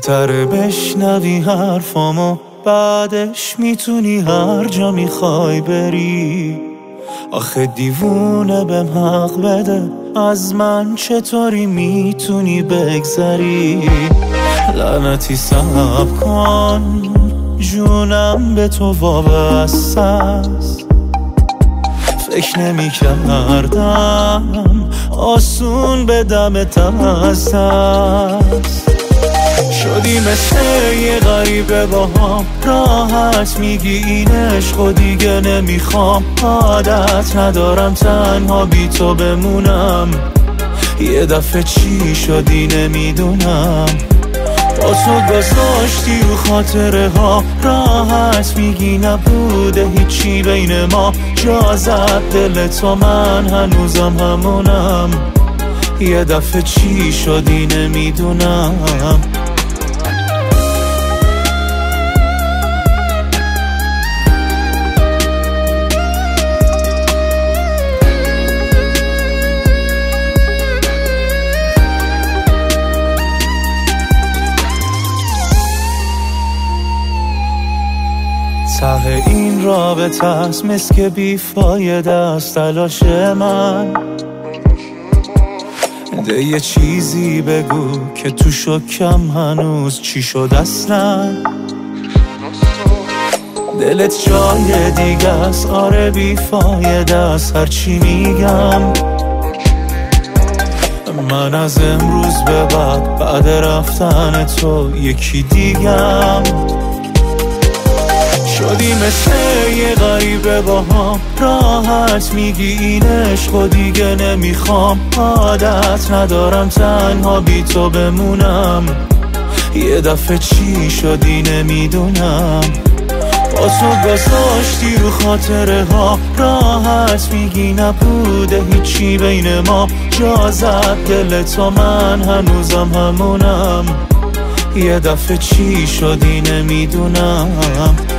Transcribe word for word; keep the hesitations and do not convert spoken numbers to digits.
بهتره بشنوی حرفامو، بعدش میتونی هر جا میخوای بری. آخه دیوونه بهم حق بده، از من چطوری میتونی بگذری؟ لعنتی صبر کن، جونم به تو وابسته است. فکر نمی کردم آسون به دمت دست است. شدی مثل یه غریبه با هم، راحت میگی این عشق و دیگه نمیخوام. عادت ندارم تنها بی تو بمونم، یه دفعه چی شدی نمیدونم. با تو گذاشتی رو خاطره ها، راحت میگی نبوده هیچی بین ما. جا زد دل تو، من هنوزم همونم، یه دفعه چی شدی نمیدونم. ته این رابطه است مثل که بیفایده است تلاش من. ده یه چیزی بگو که تو شکم هنوز چی شد اصلا. دلت جای دیگه است، آره بیفایده است هرچی میگم. من از امروز به بعد بعد رفتن تو یکی دیگم. شدی مثل یه غریبه با هم، راحت میگی این عشق و دیگه نمیخوام. عادت ندارم تنها بی تو بمونم، یه دفعه چی شدی نمیدونم. با تو گذاشتی رو خاطره ها، راحت میگی نبوده هیچی بین ما. جا زد دل تو، من هنوزم همونم، یه دفعه چی شدی نمیدونم.